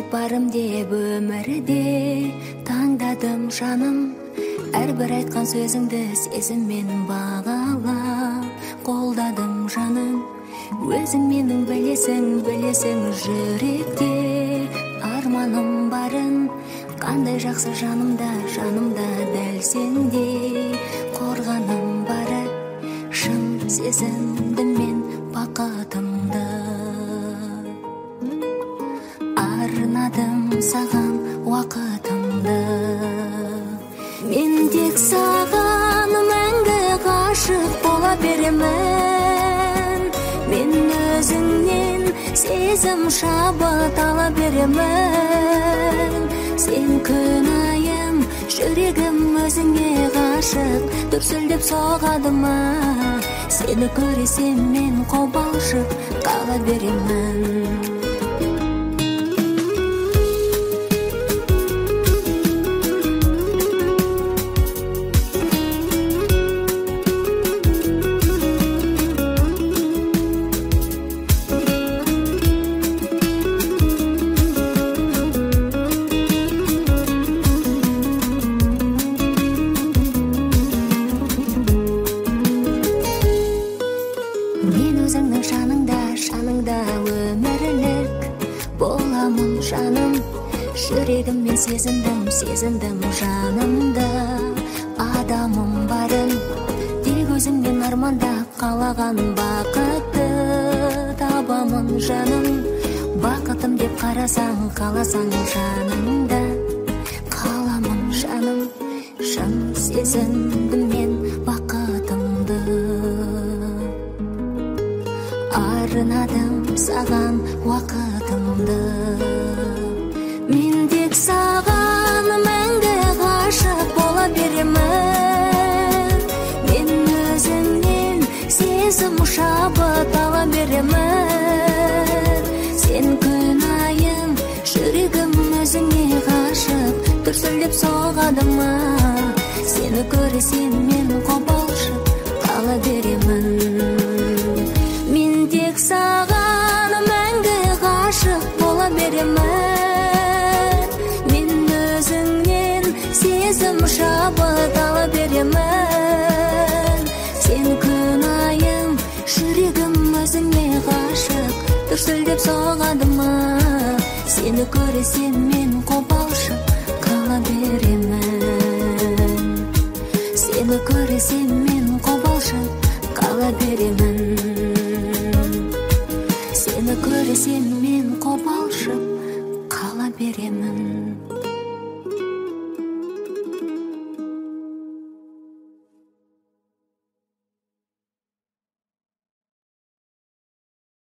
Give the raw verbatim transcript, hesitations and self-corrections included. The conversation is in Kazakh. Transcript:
барым деп өмірде таңдадым жаным. Әрбір айтқан сөзіңді сезіммен бағалап қолдадым жаным. Өзің менің білесің, білесің жүректе арманым барын. Қандай жақсы жанымда, жанымда дәл сендей қорғаным бары. Шын сезіндім мен бақытымды, арнадым саған уақытымды. Мен тек саған мәңгі ғашық бола беремін. Мен өзіңнен сезім шабыт ала беремін. Сен күнайым, жүрегім өзіңе ғашық, дүрсілдеп соғады ма? Сені көресем мен қобалжып қала беремін. Өзіңнің жаныңда, жаныңда өмірлік боламын жаным. Жүрегіммен сезіндім, сезіндім жанымда адамым барын. Тек өзіңмен армандап қалаған бақытты табамын жаным. Бақытым деп қарасаң, қаласаң жаныңда қаламын жаным. Шын сезіндім мен бақытымды, арнадым саған уақытымды. Мен тек саған мәңгі ғашық бола беремін. Мен өзіңнен сезім шабыт ала беремін. Сен күнайым, жүрегім өзіңе ғашық, дүрсілдеп соғады ма? Сені көресем мен қобалжып қала беремін. Мен тек саған мәңгі ғашық бола беремін. Мен өзіңнен сезім шабыт ала беремін. Сен күнайым, жүрегім өзіңе ғашық, дүрсілдеп соғады ма? Сені көресем мен қобалжып қала беремін. Сені көресем мен қобалжып қала беремін. Сені көресем мен қобалжып қала беремін.